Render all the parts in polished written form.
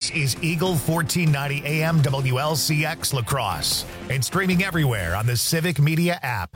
This is Eagle 1490 AM WLCX La Crosse and streaming everywhere on the Civic Media app.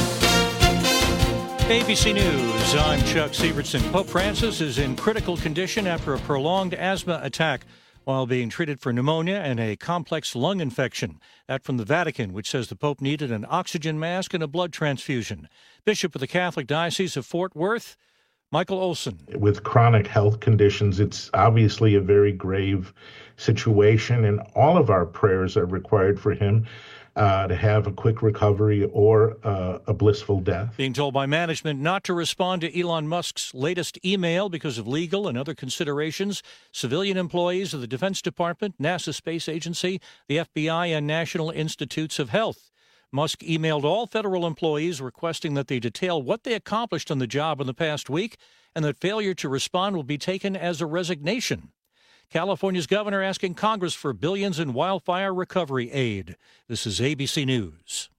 ABC News, I'm Chuck Severson. Pope Francis is in critical condition after a prolonged asthma attack while being treated for pneumonia and a complex lung infection. That from the Vatican, which says the Pope needed an oxygen mask and a blood transfusion. Bishop of the Catholic Diocese of Fort Worth, Michael Olson. With chronic health conditions, it's obviously a very grave situation, and all of our prayers are required for him to have a quick recovery or a blissful death. Being told by management not to respond to Elon Musk's latest email because of legal and other considerations, civilian employees of the Defense Department, NASA Space Agency, the FBI, and National Institutes of Health. Musk emailed all federal employees requesting that they detail what they accomplished on the job in the past week and that failure to respond will be taken as a resignation. California's governor asking Congress for billions in wildfire recovery aid. This is ABC News.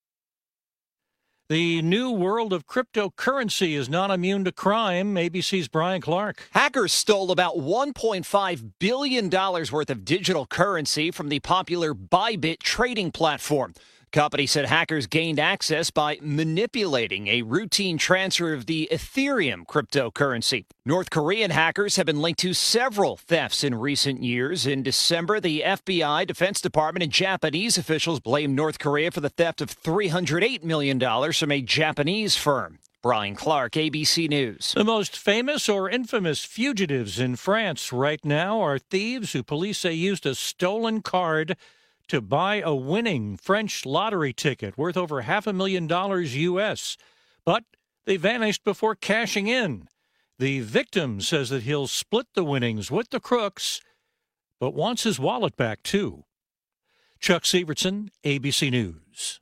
The new world of cryptocurrency is not immune to crime. ABC's Brian Clark. Hackers stole about $1.5 billion worth of digital currency from the popular Bybit trading platform. Company said hackers gained access by manipulating a routine transfer of the Ethereum cryptocurrency. North Korean hackers have been linked to several thefts in recent years. In December, the FBI, Defense Department, and Japanese officials blamed North Korea for the theft of $308 million from a Japanese firm. Brian Clark, ABC News. The most famous or infamous fugitives in France right now are thieves who police say used a stolen card to buy a winning French lottery ticket worth over $500,000 U.S., but they vanished before cashing in. The victim says that he'll split the winnings with the crooks, but wants his wallet back, too. Chuck Severson, ABC News.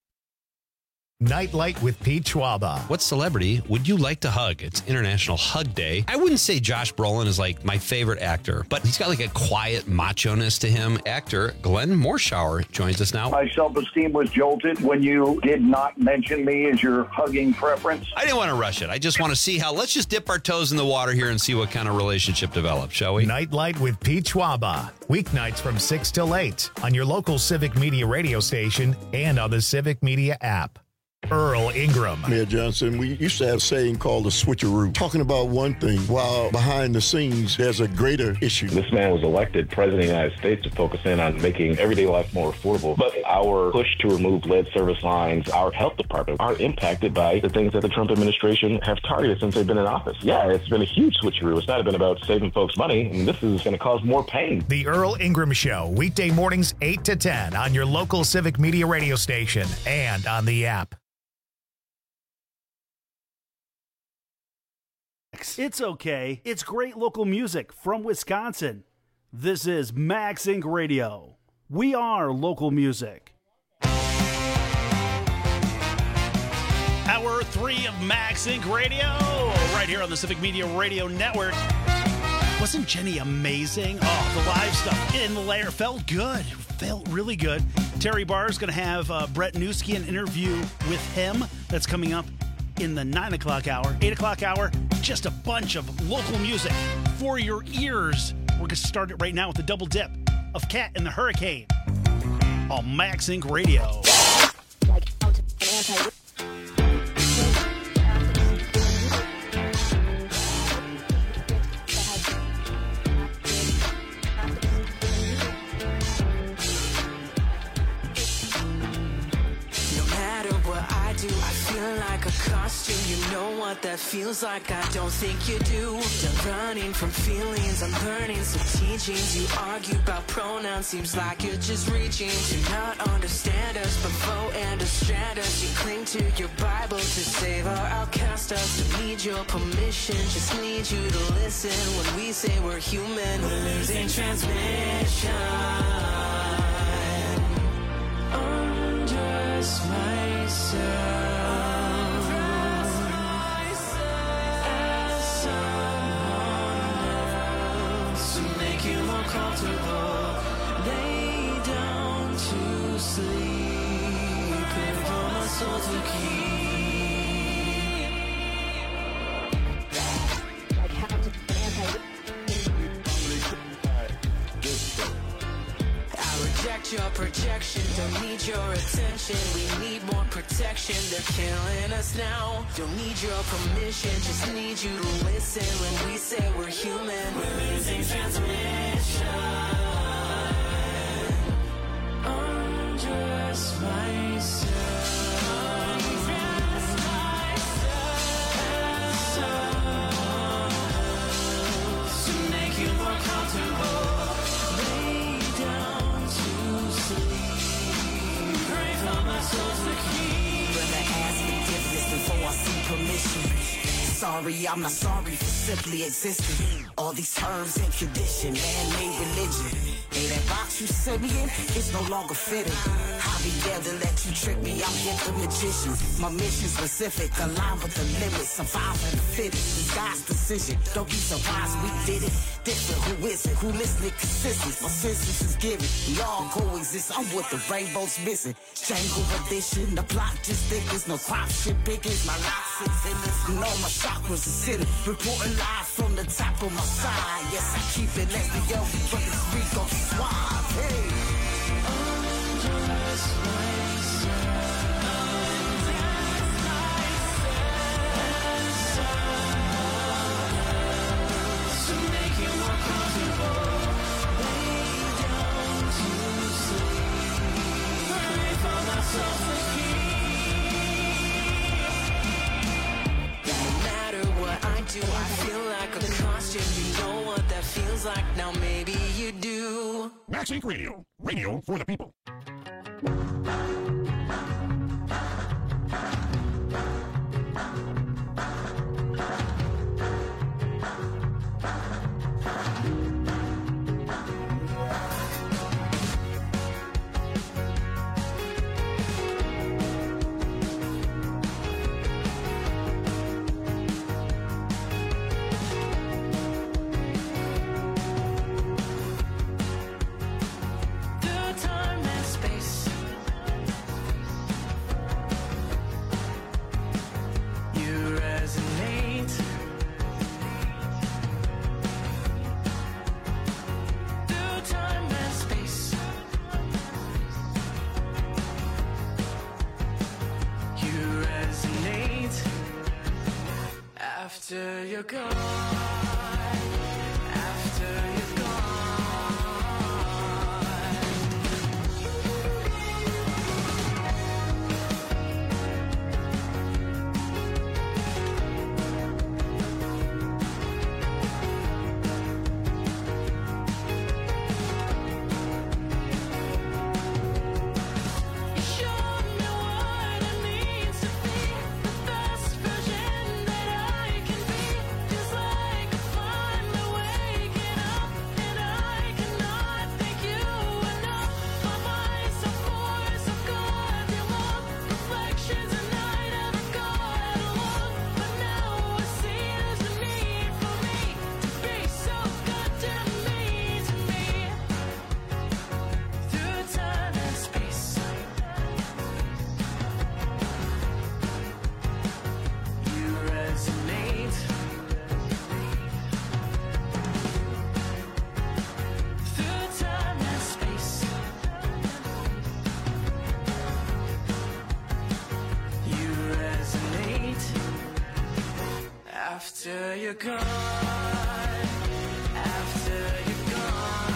Nightlight with Pete Schwaba. What celebrity would you like to hug? It's International Hug Day. I wouldn't say Josh Brolin is like my favorite actor, but he's got like a quiet macho-ness to him. Actor Glenn Morshower joins us now. My self-esteem was jolted when you did not mention me as your hugging preference. I didn't want to rush it. I just want to see how, let's just dip our toes in the water here and see what kind of relationship develops, shall we? Nightlight with Pete Schwaba. Weeknights from 6 till 8 on your local Civic Media radio station and on the Civic Media app. Earl Ingram. Mayor Johnson, we used to have a saying called the switcheroo, talking about one thing while behind the scenes there's a greater issue. This man was elected president of the United States to focus in on making everyday life more affordable. But our push to remove lead service lines, our health department, are impacted by the things that the Trump administration have targeted since they've been in office. Yeah, it's been a huge switcheroo. It's not been about saving folks money. I mean, this is going to cause more pain. The Earl Ingram Show, weekday mornings 8 to 10 on your local Civic Media radio station and on the app. It's okay. It's great local music from Wisconsin. This is Max Inc. Radio. We are local music. Hour 3 of Max Inc. Radio, right here on the Civic Media Radio Network. Wasn't Jenny amazing? Oh, the live stuff in the lair felt good. Felt really good. Terry Barr is going to have Brett Newski, an interview with him that's coming up in the 9 o'clock hour. 8 o'clock hour, just a bunch of local music for your ears. We're going to start it right now with the double dip of Cat and the Hurricane on Max Inc. Radio. Like a costume, you know what that feels like. I don't think you do. Done running from feelings, I'm learning some teachings. You argue about pronouns, seems like you're just reaching to not understand us, but vote and distract us. You cling to your Bible to save our outcast us. Don't need your permission, just need you to listen when we say we're human. We're losing transmission. Undress myself. Comfortable, lay down to sleep, and for my soul to keep. reject your projection. Don't need your attention, we need more protection. They're killing us now. Don't need your permission, just need you to listen when we say we're human. We're losing transmission. Undress myself. Sorry, I'm not sorry for simply existing. All these terms and condition, man-made religion. Hey, that box you set me in, it's no longer fitting. I'll be there to let you trick me, I'm yet the magician. My mission specific, aligned with the limits. Surviving the fittest, it's God's decision. Don't be surprised we did it. Different, who is it? Who listening consistent? My senses is given. We all coexist, I'm what the rainbow's missing. Jangle edition, the block just thickens. No crop shit pickings, my life sits in this. You know my chakras are sitting. Reporting live from the top of my side. Yes, I keep it as the yo, but this week on suave. Hey. Undress myself. To make it more comfortable. Lay down to sleep. Pray for myself to keep. No matter what I do, I feel like a costume. You know what that feels like, now maybe you do. Max Inc. Radio. Radio for the people. After you're gone, after you're gone. You showed me what it means to be the best version that I can be. Feels like I finally waking up, and I cannot thank you enough. My mind's so forced, so goddamn long. Reflections and I never got along, but now I see there's a need for me to be so goddamn mean to me. Through time and space, you resonate. Through time and space, you resonate. After you're gone, after you're gone.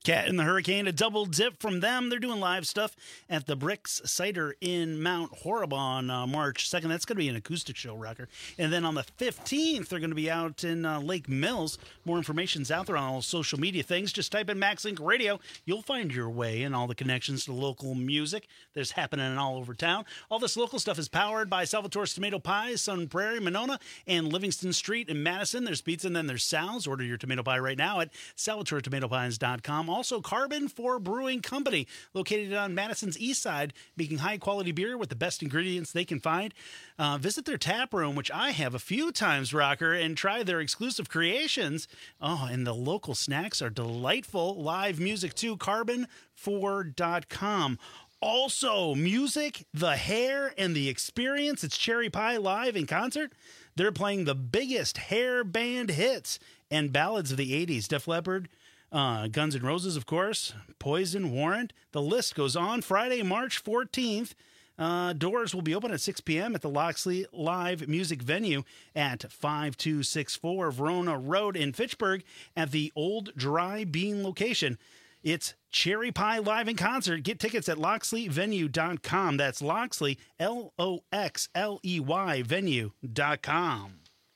Cat and the Hurricane, a double dip from them. They're doing live stuff at the Bricks Cider in Mount Horeb on March 2nd. That's going to be an acoustic show, Rocker. And then on the 15th, they're going to be out in Lake Mills. More information's out there on all social media things. Just type in MaxLink Radio. You'll find your way and all the connections to local music that's happening all over town. All this local stuff is powered by Salvatore's Tomato Pies, Sun Prairie, Monona, and Livingston Street in Madison. There's pizza and then there's Sal's. Order your tomato pie right now at SalvatoreTomatoPies.com. Also, Carbon 4 Brewing Company, located on Madison's east side, making high-quality beer with the best ingredients they can find. Visit their tap room, which I have a few times, Rocker, and try their exclusive creations. Oh, and the local snacks are delightful. Live music, too. Carbon4.com. Also, music, the hair, and the experience. It's Cherry Pie live in concert. They're playing the biggest hair band hits and ballads of the 80s. Def Leppard, Guns N' Roses, of course, Poison, Warrant. The list goes on. Friday, March 14th. Doors will be open at 6 p.m. at the Loxley Live Music Venue at 5264 Verona Road in Fitchburg at the Old Dry Bean location. It's Cherry Pie live in concert. Get tickets at LoxleyVenue.com. That's Loxley, Loxley, venue.com.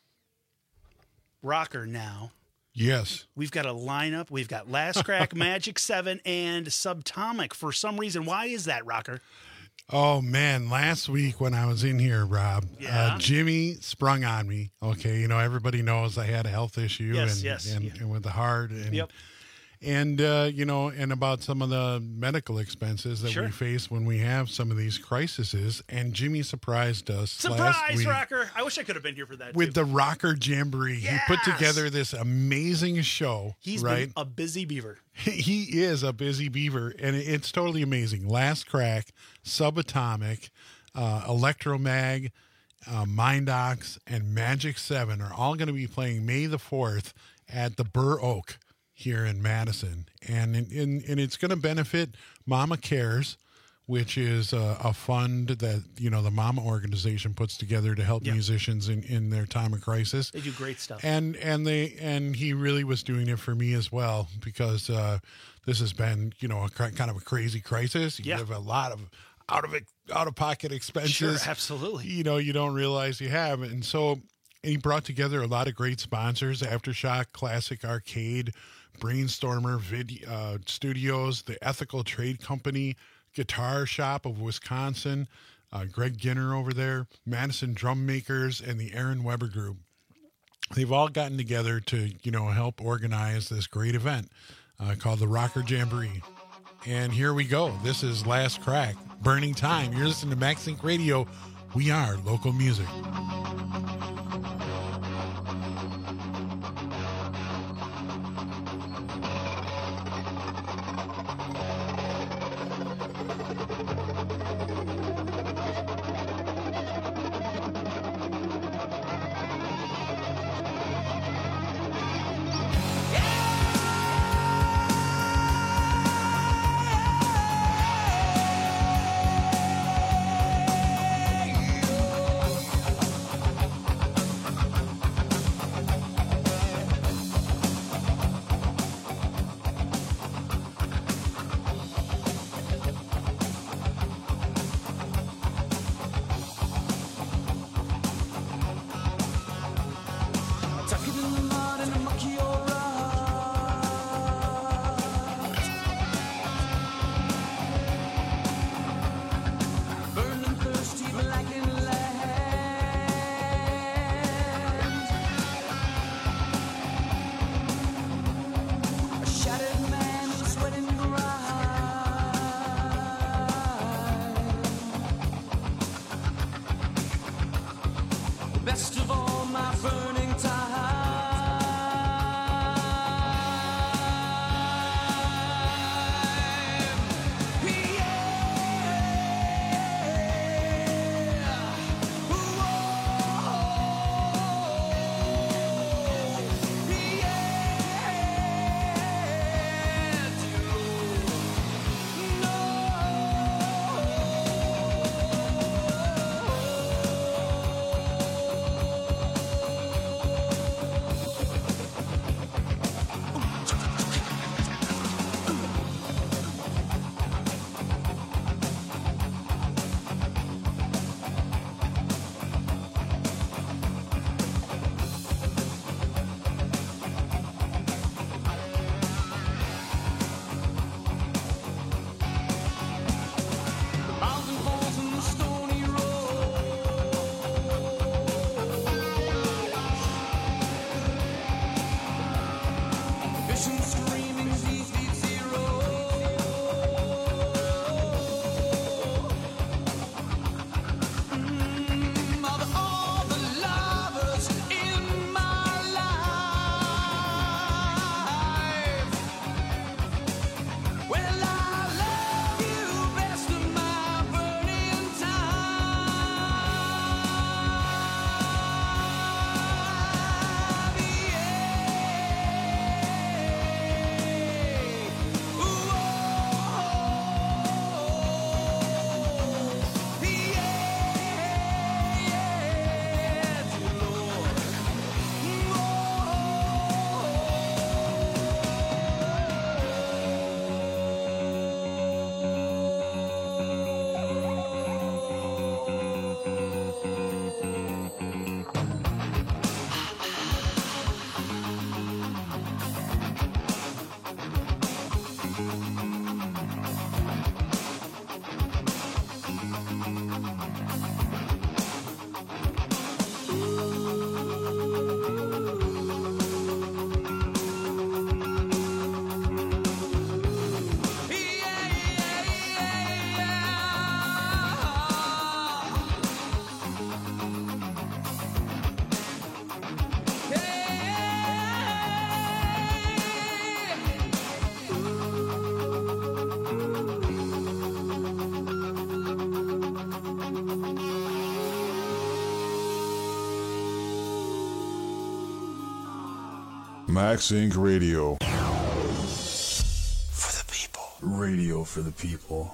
Rocker now. Yes. We've got a lineup. We've got Last Crack, Magic 7, and Subatomic for some reason. Why is that, Rocker? Oh, man. Last week when I was in here, Rob, Jimmy sprung on me. Okay. You know, everybody knows I had a health issue and with the heart. And, and you know, and about some of the medical expenses that we face when we have some of these crises. And Jimmy surprised us last week. Rocker! I wish I could have been here for that, with the Rocker Jamboree. Yes! He put together this amazing show. He's been a busy beaver. He is a busy beaver, and it's totally amazing. Last Crack, Subatomic, Electromag, Mindox, and Magic 7 are all going to be playing May the 4th at the Burr Oak here in Madison. And it's going to benefit Mama Cares, which is a fund that, you know, the Mama organization puts together to help musicians in their time of crisis. They do great stuff. And he really was doing it for me as well, because this has been, you know, kind of a crazy crisis. You have a lot of out-of-pocket expenses. Sure, absolutely. You know, you don't realize you have. And so he brought together a lot of great sponsors: Aftershock, Classic Arcade, Brainstormer Studios, the Ethical Trade Company, Guitar Shop of Wisconsin, Greg Ginner over there, Madison Drum Makers, and the Aaron Weber Group. They've all gotten together to, you know, help organize this great event called the Rocker Jamboree. And here we go. This is Last Crack, Burning Time. You're listening to MaxLink Radio. We are local music. Max Inc. Radio. For the people. Radio for the people.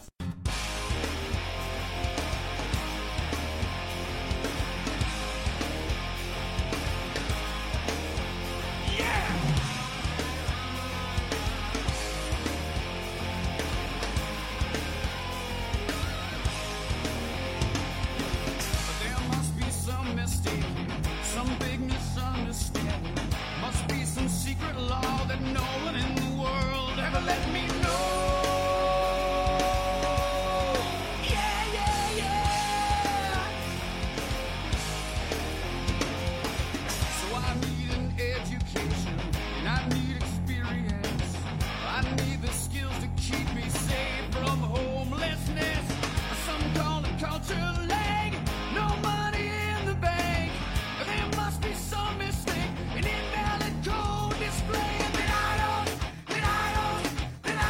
That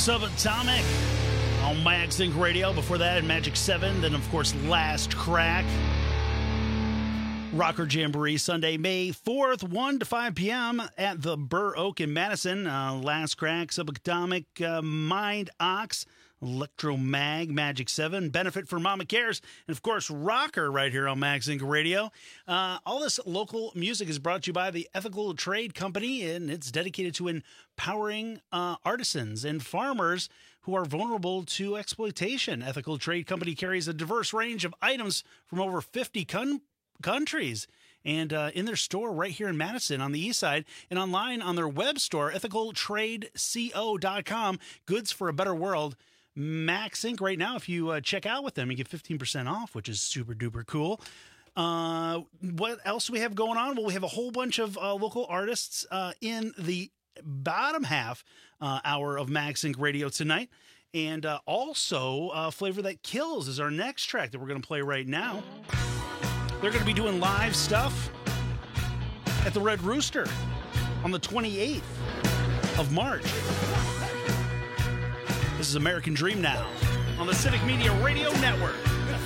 Subatomic on Max Inc. Radio. Before that, Magic 7. Then, of course, Last Crack. Rocker Jamboree, Sunday, May 4th, 1 to 5 p.m. at the Burr Oak in Madison. Last Crack, Subatomic, Mind Ox, Electromag, Magic 7, Benefit for Mama Cares, and, of course, Rocker right here on Max Inc. Radio. All this local music is brought to you by the Ethical Trade Company, and it's dedicated to empowering artisans and farmers who are vulnerable to exploitation. Ethical Trade Company carries a diverse range of items from over 50 countries. And in their store right here in Madison on the east side, and online on their web store, ethicaltradeco.com, goods for a better world. Max Inc. right now, if you check out with them, you get 15% off, which is super duper cool. What else do we have going on? Well, we have a whole bunch of local artists in the bottom half hour of Max Inc. Radio tonight. And also, Flavor That Kills is our next track that we're going to play right now. They're going to be doing live stuff at the Red Rooster on the 28th of March. This is American Dream now on the Civic Media Radio Network.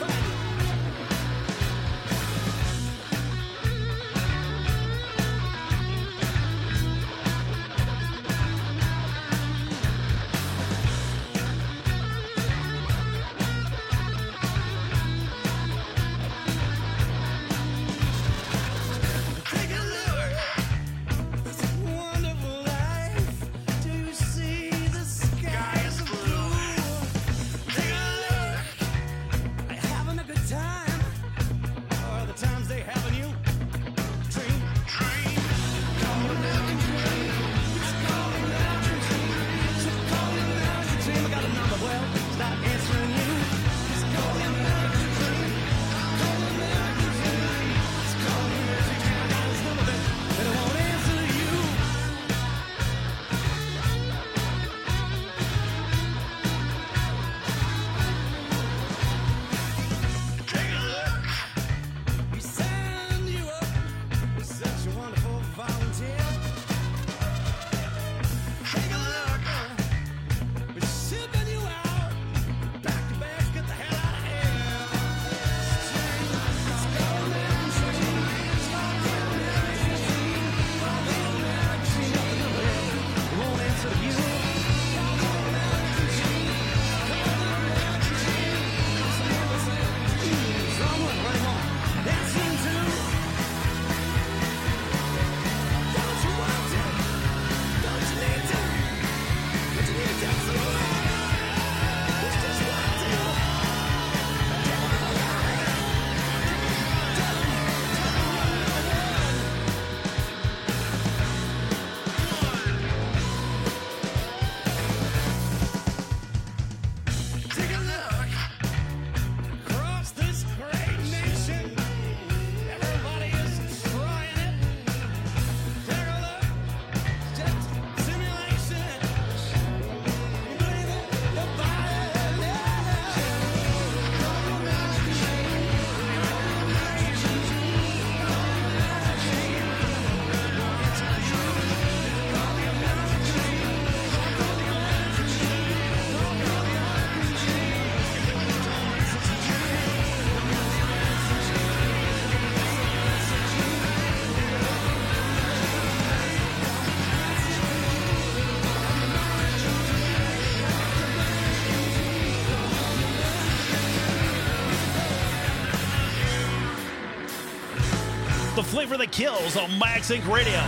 The Flavor That Kills on Max Inc. Radio.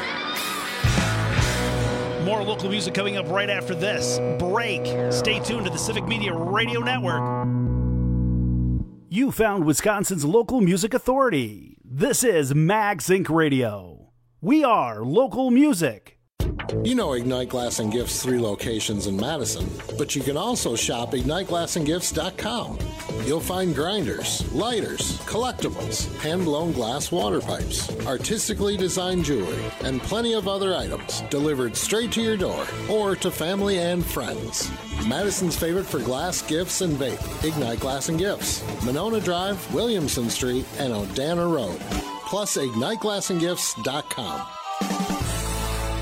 More local music coming up right after this break. Stay tuned to the Civic Media Radio Network. You found Wisconsin's local music authority. This is Max Inc. Radio. We are local music. You know Ignite Glass and Gifts 3 locations in Madison, but you can also shop IgniteGlassandGifts.com. You'll find grinders, lighters, collectibles, hand-blown glass water pipes, artistically designed jewelry, and plenty of other items delivered straight to your door or to family and friends. Madison's favorite for glass, gifts, and vape, Ignite Glass and Gifts, Monona Drive, Williamson Street, and Odana Road. Plus, IgniteGlassandGifts.com.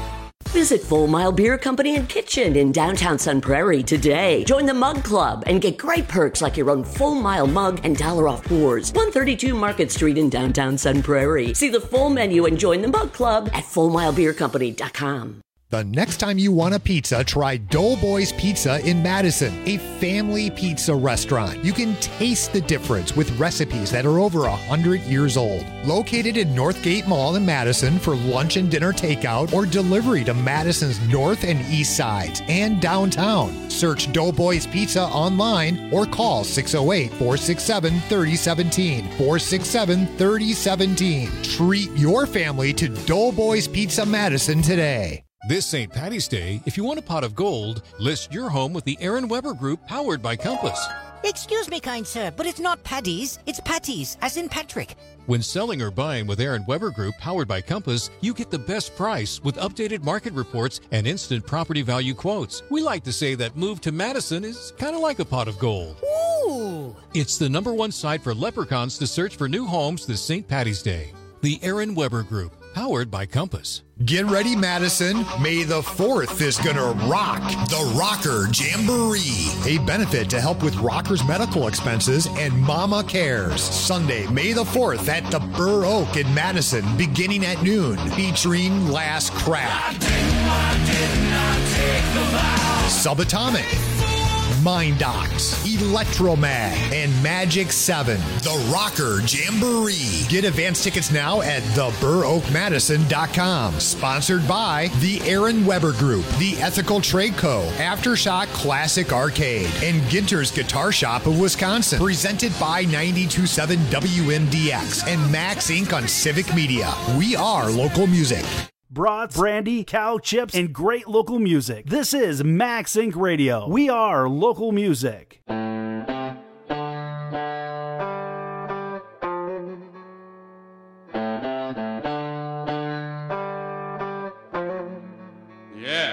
Visit Full Mile Beer Company and Kitchen in downtown Sun Prairie today. Join the Mug Club and get great perks like your own Full Mile mug and $1 off pours. 132 Market Street in downtown Sun Prairie. See the full menu and join the Mug Club at FullMileBeerCompany.com. The next time you want a pizza, try Doughboys Pizza in Madison, a family pizza restaurant. You can taste the difference with recipes that are over 100 years old. Located in Northgate Mall in Madison for lunch and dinner takeout or delivery to Madison's north and east sides and downtown. Search Doughboys Pizza online or call 608-467-3017. 467-3017. Treat your family to Doughboys Pizza Madison today. This St. Paddy's Day, if you want a pot of gold, list your home with the Aaron Weber Group, powered by Compass. Excuse me, kind sir, but it's not Paddy's, it's Patties, as in Patrick. When selling or buying with Aaron Weber Group, powered by Compass, you get the best price with updated market reports and instant property value quotes. We like to say that move to Madison is kind of like a pot of gold. Ooh! It's the #1 site for leprechauns to search for new homes this St. Paddy's Day. The Aaron Weber Group, powered by Compass. Get ready, Madison. May the 4th is gonna rock the Rocker Jamboree, a benefit to help with rockers' medical expenses and Mama Cares. Sunday, May the 4th at the Burr Oak in Madison, beginning at noon, featuring Last Craft, Subatomic, Mind Docs, Electromag, and Magic 7. The Rocker Jamboree. Get advance tickets now at theburroakmadison.com. Sponsored by the Aaron Weber Group, the Ethical Trade Co., Aftershock Classic Arcade, and Ginter's Guitar Shop of Wisconsin. Presented by 92.7 WMDX and Max Inc. on Civic Media. We are local music. Brats, brandy, cow chips, and great local music. This is Max Inc. Radio. We are local music. Yeah.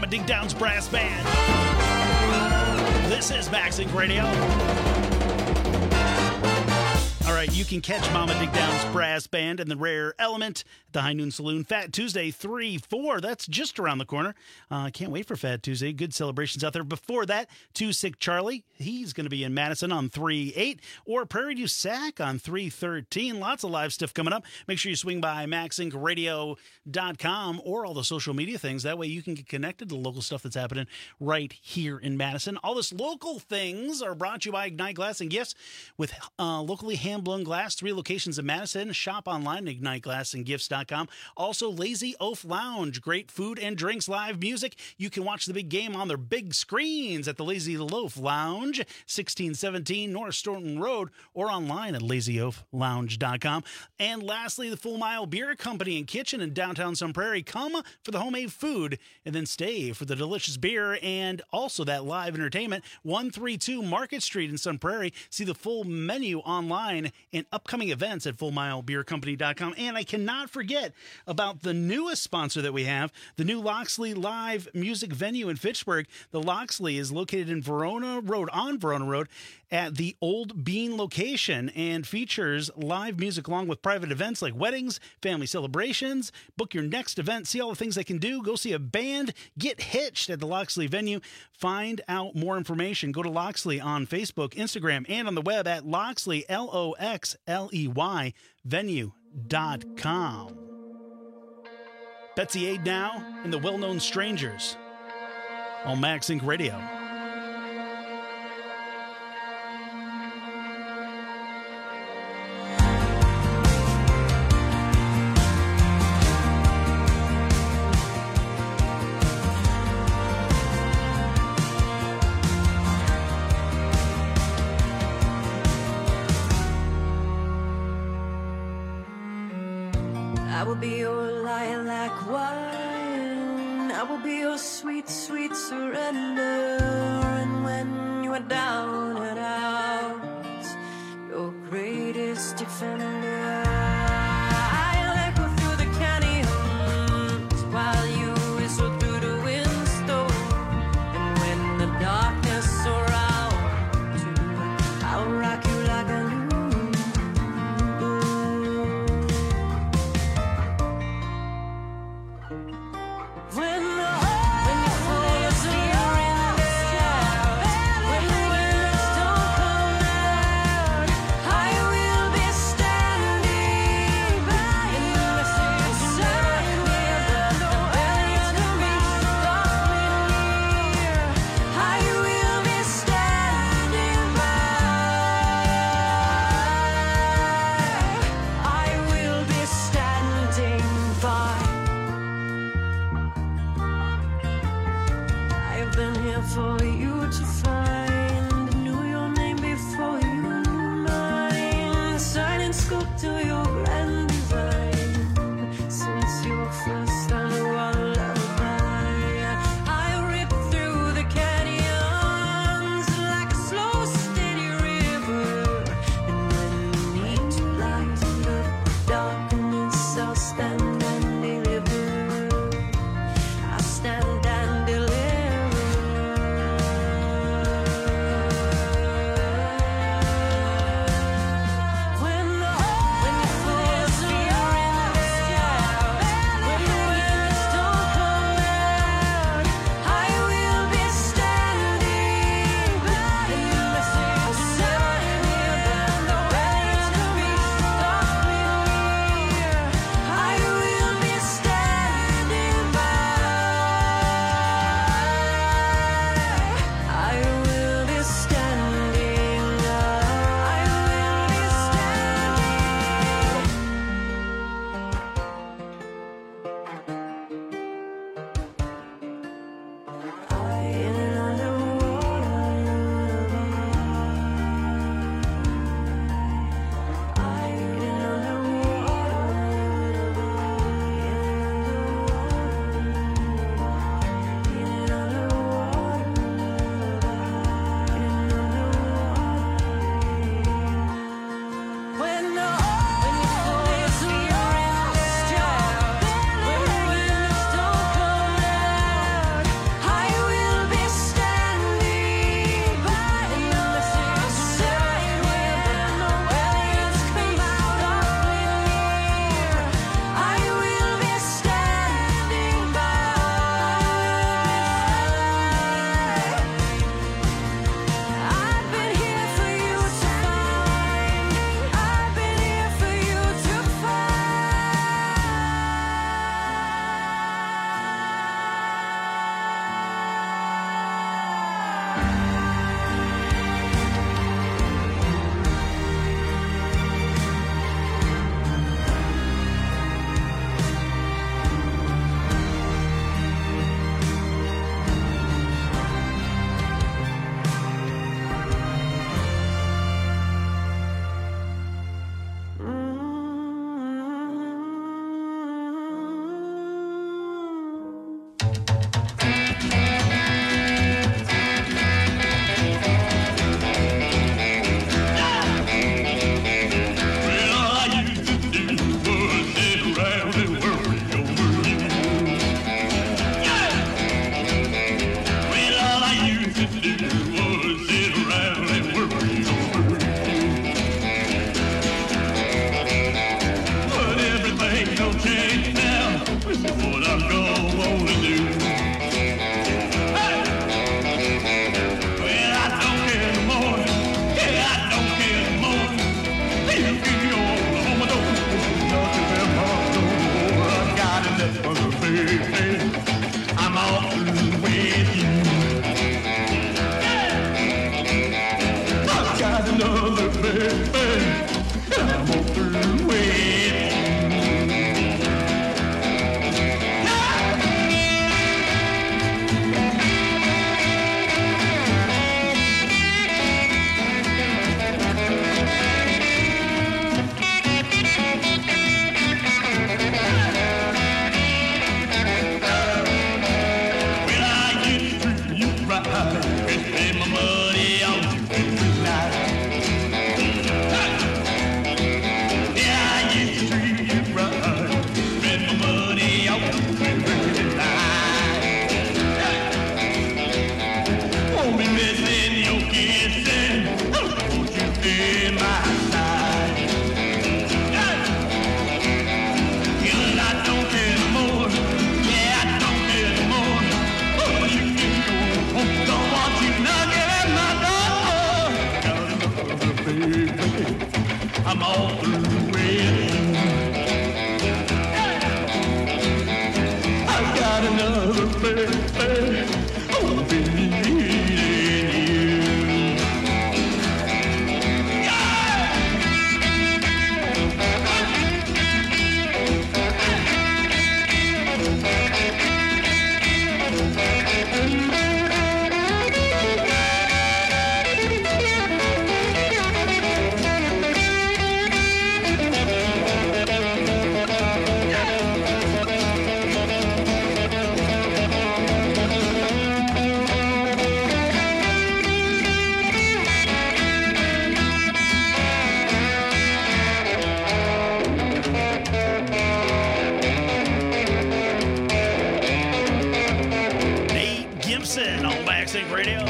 Dig Down's Brass Band. This is Max Inc. Radio. All right, you can catch Mama Dig Down's Brass Band and the Rare Element at the High Noon Saloon. Fat Tuesday, 3-4. That's just around the corner. Can't wait for Fat Tuesday. Good celebrations out there. Before that, Too Sick Charlie. He's going to be in Madison on 3-8. Or Prairie Du Sac on 3-13. Lots of live stuff coming up. Make sure you swing by MaxIncRadio.com or all the social media things. That way you can get connected to the local stuff that's happening right here in Madison. All this local things are brought to you by Ignite Glass and Gifts with locally hand-blown glass. 3 locations in Madison. Shop online at IgniteGlassandGifts.com. Also, Lazy Oaf Lounge. Great food and drinks, live music. You can watch the big game on their big screens at the Lazy Loaf Lounge, 1617 North Staunton Road, or online at LazyOafLounge.com. And lastly, the Full Mile Beer Company and Kitchen in downtown Sun Prairie. Come for the homemade food and then stay for the delicious beer and also that live entertainment. 132 Market Street in Sun Prairie. See the full menu online and upcoming events at FullMileBeerCompany.com. And I cannot forget about the newest sponsor that we have, the new Loxley Live Music Venue in Fitchburg. The Loxley is located in Verona Road, on Verona Road, at the Old Bean location, and features live music along with private events like weddings, family celebrations. Book your next event, see all the things they can do, go see a band, get hitched at the Loxley venue. Find out more information. Go to Loxley on Facebook, Instagram, and on the web at Loxley, Loxley, venue.com. Betsy Aid now and the Well-Known Strangers on Max Inc. Radio. I will be your lilac wine. I will be your sweet, sweet surrender. And when you are down and out, your greatest defender. I'll echo through the canyons while you whistle through the windstorm. And when the darkness surrounds you, I'll rock you like a new. When you fall asleep in the sky, when the winds don't come I'm all through with you. I've got another baby. Oh, been needing you. On MaxInc Radio.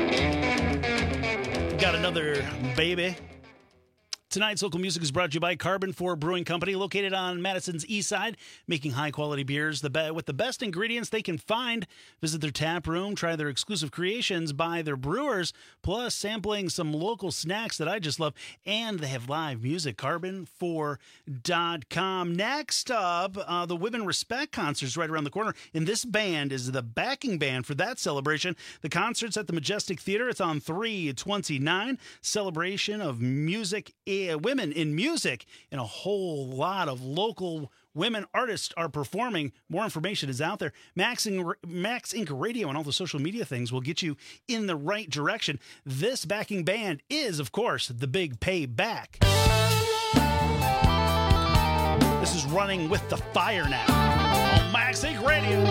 Got another baby. Tonight's local music is brought to you by Carbon 4 Brewing Company, located on Madison's east side, making high-quality beers with the best ingredients they can find. Visit their tap room, try their exclusive creations by their brewers, plus sampling some local snacks that I just love. And they have live music, carbon4.com. Next up, the Women Respect concert's right around the corner. And this band is the backing band for that celebration. The concert's at the Majestic Theater. It's on 3/29. Celebration of music, women in music, and a whole lot of local women artists are performing. More information is out there. Max Inc. Radio and all the social media things will get you in the right direction. This backing band is, of course, the Big Payback. This is Running with the Fire now on Max Inc. Radio.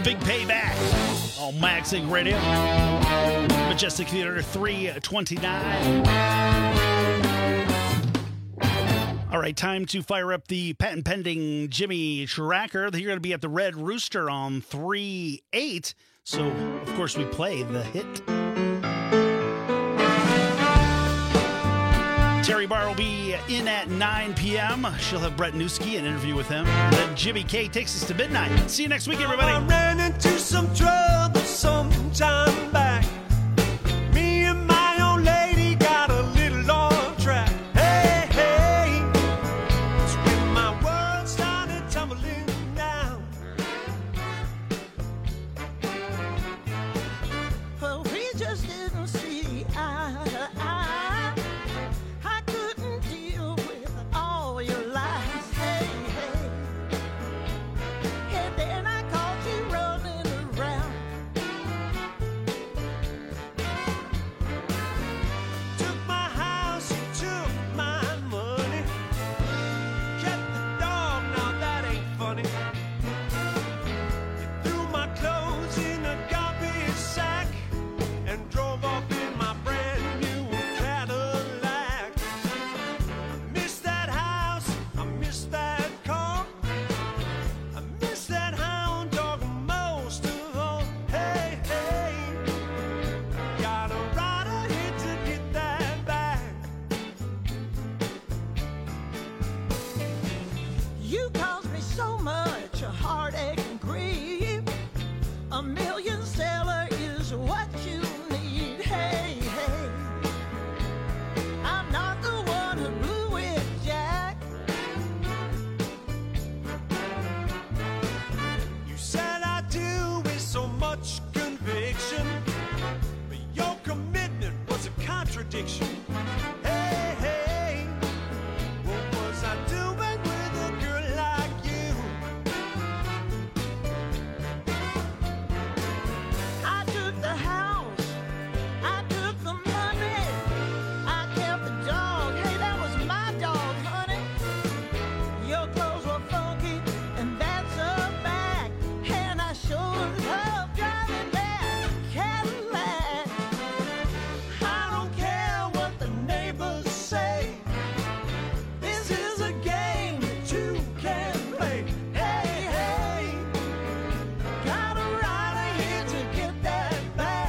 Big Payback on Max Inc. Radio. Majestic Theater 329. All right, time to fire up the patent pending Jimmy Tracker. You're going to be at the Red Rooster on 3/8. So, of course, we play the hit. Terry Barr will be in at 9 p.m. She'll have Brett Newski, an interview with him. Then Jimmy K takes us to midnight. See you next week, everybody. I ran into some trouble some time back. Me and my old lady got a little off track. Hey, hey, it's when my world started tumbling down. Well, we just didn't see eye to eye. I couldn't deal with all your lies. Hey, hey, and then I caught you running around. Took my house, you took my money. Kept the dog, now that ain't funny. You threw my clothes in a garbage sack and drove off in my brand new Cadillac. I miss that house, I miss that car. I miss that hound dog most of all. Hey, hey, got a rider here to get that back. You caused me so much heartache and grief. A million sailor is what you need. Hey, hey, I'm not the one who blew it, Jack. You said I do with so much conviction, but your commitment was a contradiction. Hey, hey, what was I doing with a girl like you? I took the house, I took the money, I kept the dog. Hey, that was my dog, honey. Your clothes were funky, and that's a fact. And I sure love driving that Cadillac. I don't care what the neighbors say. This is a game that you can play. Hey, hey, got a rider here to get that back.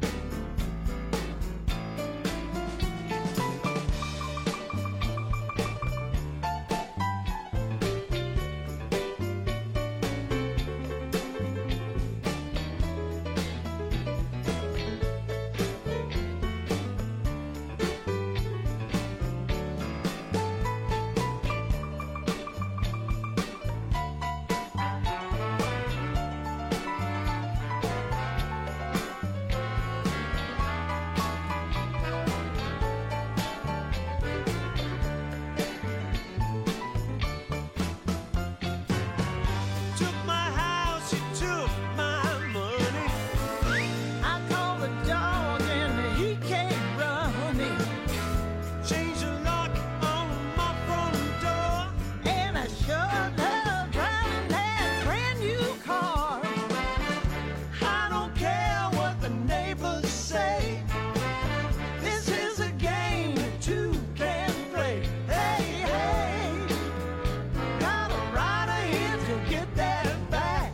Took my house, you took my money. I called the dog and he came running. Changed the lock on my front door, and I sure love driving that brand new car. I don't care what the neighbors say. This is a game that two can play. Hey, hey, got a rider here to get that back.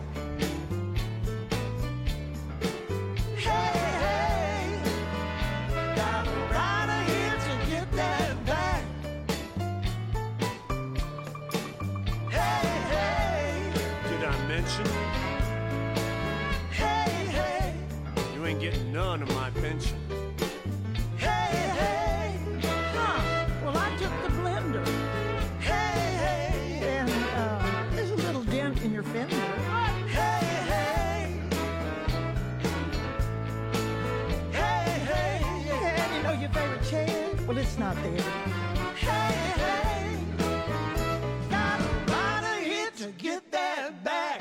Hey, hey, got a rider here to get that back. Hey, hey, did I mention? Hey, hey, you ain't getting none of my pension. Hey, hey, well, I took the blender. Hey, hey, and there's a little dent in your fender. Hey, hey, hey, hey, and you know your favorite chair? Well, it's not there. Hey, hey, got a rider here to get that back.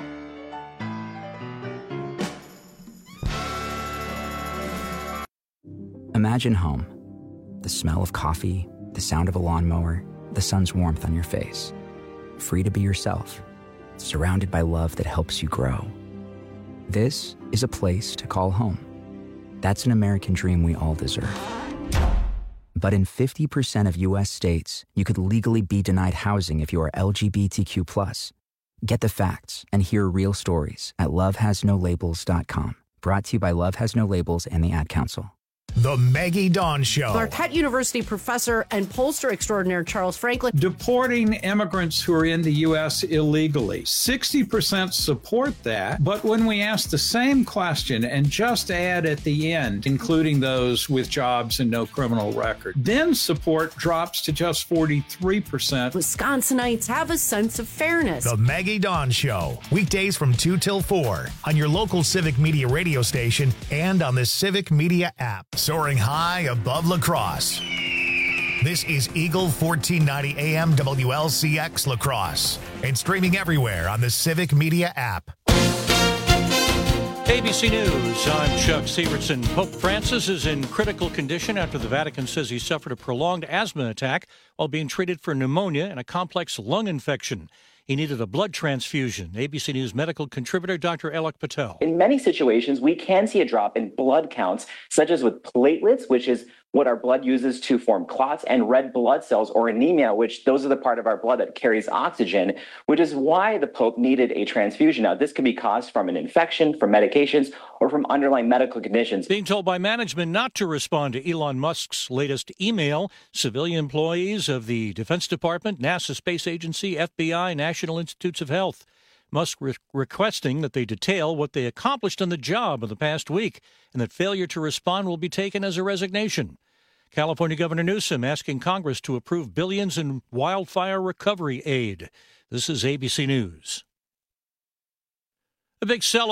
Imagine home. The smell of coffee, the sound of a lawnmower, the sun's warmth on your face. Free to be yourself, surrounded by love that helps you grow. This is a place to call home. That's an American dream we all deserve. But in 50% of U.S. states, you could legally be denied housing if you are LGBTQ+. Get the facts and hear real stories at lovehasnolabels.com. Brought to you by Love Has No Labels and the Ad Council. The Maggie Dawn Show. Marquette University professor and pollster extraordinaire Charles Franklin. Deporting immigrants who are in the U.S. illegally. 60% support that, but when we ask the same question and just add at the end, including those with jobs and no criminal record, then support drops to just 43%. Wisconsinites have a sense of fairness. The Maggie Dawn Show. Weekdays from 2 till 4 on your local Civic Media radio station and on the Civic Media app. Soaring high above La Crosse. This is Eagle 1490 AM WLCX La Crosse and streaming everywhere on the Civic Media app. ABC News, I'm Chuck Severson. Pope Francis is in critical condition after the Vatican says he suffered a prolonged asthma attack while being treated for pneumonia and a complex lung infection. He needed a blood transfusion. ABC News medical contributor Dr. Alok Patel. In many situations, we can see a drop in blood counts, such as with platelets, which is what our blood uses to form clots, and red blood cells, or anemia, which those are the part of our blood that carries oxygen, which is why the Pope needed a transfusion. Now, this can be caused from an infection, from medications, or from underlying medical conditions. Being told by management not to respond to Elon Musk's latest email, civilian employees of the Defense Department, NASA Space Agency, FBI, National Institutes of Health. Musk requesting that they detail what they accomplished on the job in the past week and that failure to respond will be taken as a resignation. California Governor Newsom asking Congress to approve billions in wildfire recovery aid. This is ABC News. A big sell